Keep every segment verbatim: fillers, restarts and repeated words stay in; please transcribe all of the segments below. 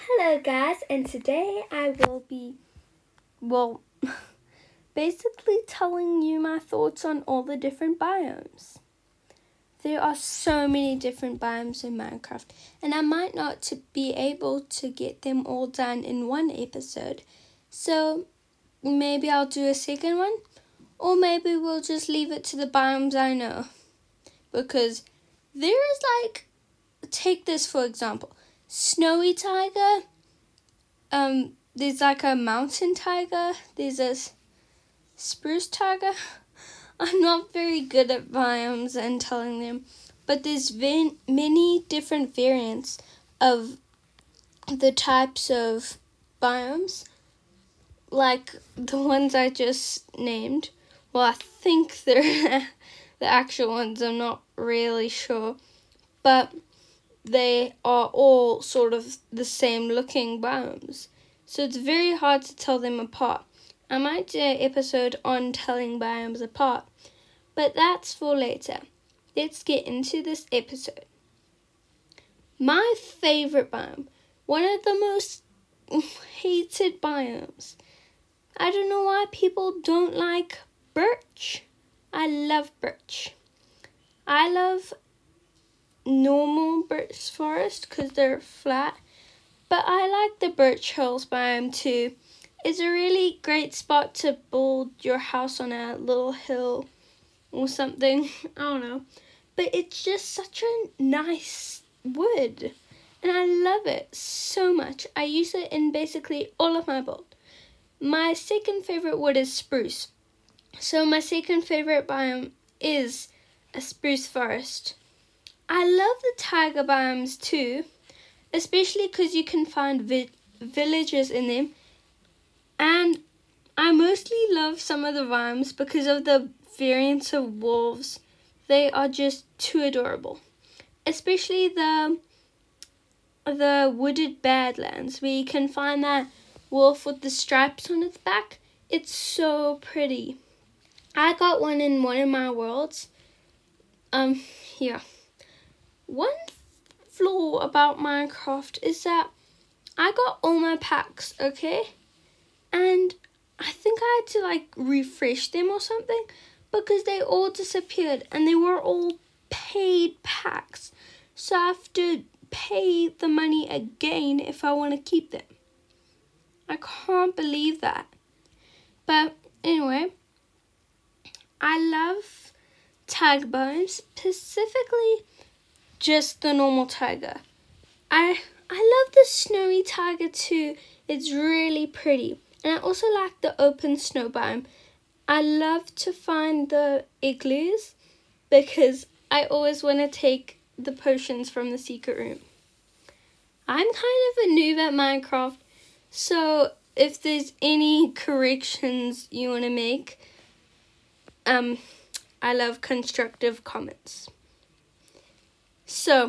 Hello guys, and today I will be, well, basically telling you my thoughts on all the different biomes. There are so many different biomes in Minecraft, and I might not to be able to get them all done in one episode. So maybe I'll do a second one, or maybe we'll just leave it to the biomes I know. Because there is like, take this for example, snowy taiga. Um, there's like a mountain taiga. There's a spruce taiga. I'm not very good at biomes and telling them, but there's very many different variants of the types of biomes, like the ones I just named. Well, I think they're the actual ones. I'm not really sure, but they are all sort of the same looking biomes. So it's very hard to tell them apart. I might do an episode on telling biomes apart, but that's for later. Let's get into this episode. My favorite biome, one of the most hated biomes. I don't know why people don't like birch. I love birch. I love normal birch forest because they're flat, but I like the Birch Hills biome too. It's a really great spot to build your house on, a little hill or something. I don't know, but it's just such a nice wood and I love it so much. I use it in basically all of my build. My second favorite wood is spruce, so my second favorite biome is a spruce forest. I love the taiga biomes too, especially because you can find vi- villages in them. And I mostly love some of the biomes because of the variants of wolves. They are just too adorable. Especially the, the wooded badlands where you can find that wolf with the stripes on its back. It's so pretty. I got one in one of my worlds. Um, yeah. One flaw about Minecraft is that I got all my packs, okay? And I think I had to like refresh them or something because they all disappeared and they were all paid packs. So I have to pay the money again if I want to keep them. I can't believe that. But anyway, I love taiga biomes, specifically just the normal taiga. I I love the snowy taiga too. It's really pretty. And I also like the open snow biome. I love to find the igloos because I always want to take the potions from the secret room. I'm kind of a noob at Minecraft, so if there's any corrections you want to make, um, I love constructive comments. So,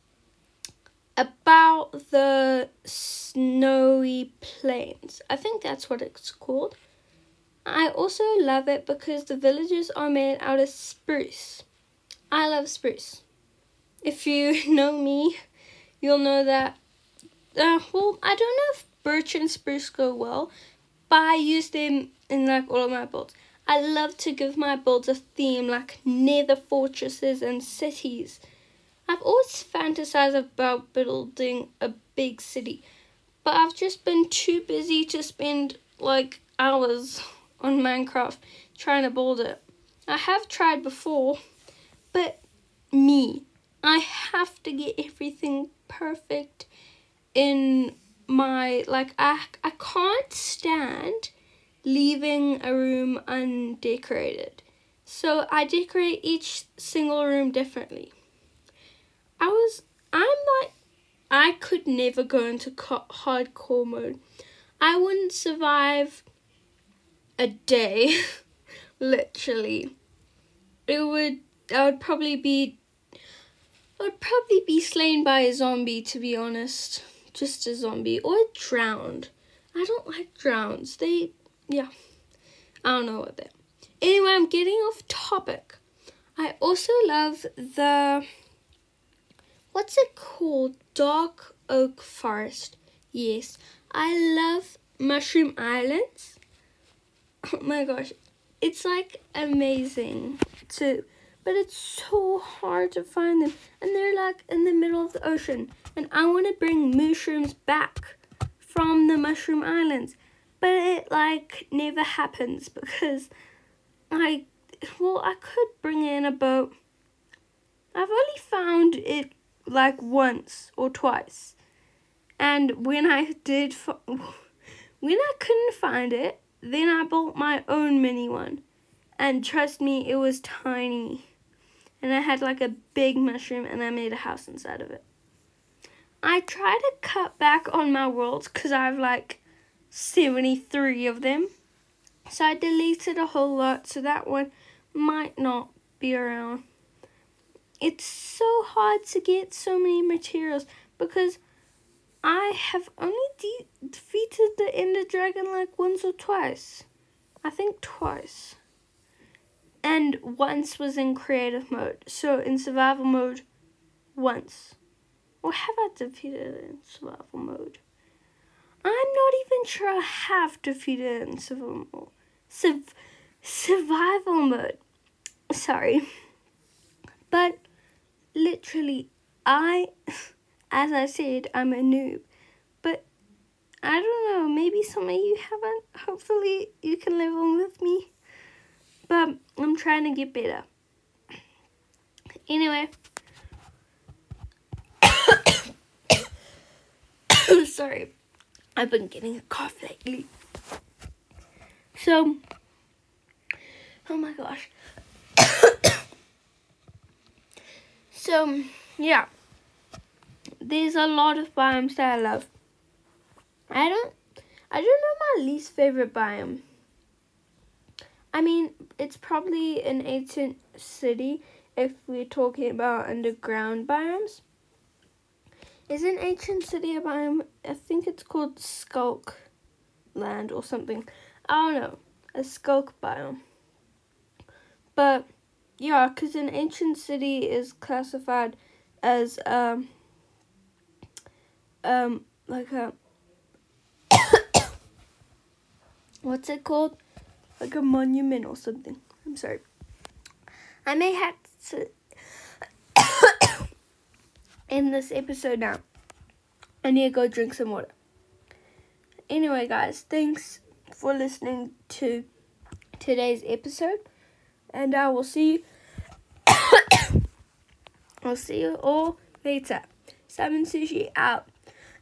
about the snowy plains. I think that's what it's called. I also love it because the villages are made out of spruce. I love spruce. If you know me, you'll know that, uh, well, I don't know if birch and spruce go well, but I use them in like all of my builds. I love to give my builds a theme like nether fortresses and cities. I've always fantasized about building a big city, but I've just been too busy to spend like hours on Minecraft trying to build it. I have tried before, but me, I have to get everything perfect in my, like, I, I can't stand leaving a room undecorated. So I decorate each single room differently. I was, I'm like, I could never go into co- hardcore mode. I wouldn't survive a day, literally. It would, I would probably be, I would probably be slain by a zombie, to be honest. Just a zombie, or drowned. I don't like drowns. They, yeah, I don't know what they're. Anyway, I'm getting off topic. I also love the, what's it called? Dark oak forest. Yes, I love Mushroom Islands. Oh my gosh, it's like amazing to, but it's so hard to find them, and they're like in the middle of the ocean, and I want to bring mushrooms back from the Mushroom Islands, but it like never happens because I, well, I could bring in a boat. I've only found it like once or twice, and when I did, when I couldn't find it, then I bought my own mini one, and trust me, it was tiny, and I had like a big mushroom, and I made a house inside of it. I try to cut back on my worlds because I have like seventy-three of them, so I deleted a whole lot, so that one might not be around. It's so hard to get so many materials because I have only de- defeated the Ender Dragon like once or twice. I think twice. And once was in creative mode. So in survival mode, once. Or have I defeated it in survival mode? I'm not even sure I have defeated it in survival mode. Suv- survival mode. Sorry. But literally, I, as I said, I'm a noob. But I don't know, maybe some of you haven't. Hopefully you can live on with me. But I'm trying to get better. Anyway. Sorry. I've been getting a cough lately. So, oh my gosh. So, yeah. There's a lot of biomes that I love. I don't, I don't know my least favorite biome. I mean, it's probably an ancient city if we're talking about underground biomes. Is an ancient city a biome? I think it's called Skulk Land or something. I don't know. A Skulk biome. But, yeah, because an ancient city is classified as, um, um, like a, what's it called? Like a monument or something. I'm sorry. I may have to end this episode now. I need to go drink some water. Anyway, guys, thanks for listening to today's episode. And I will see you. I'll see you all later. Salmon Sushi out.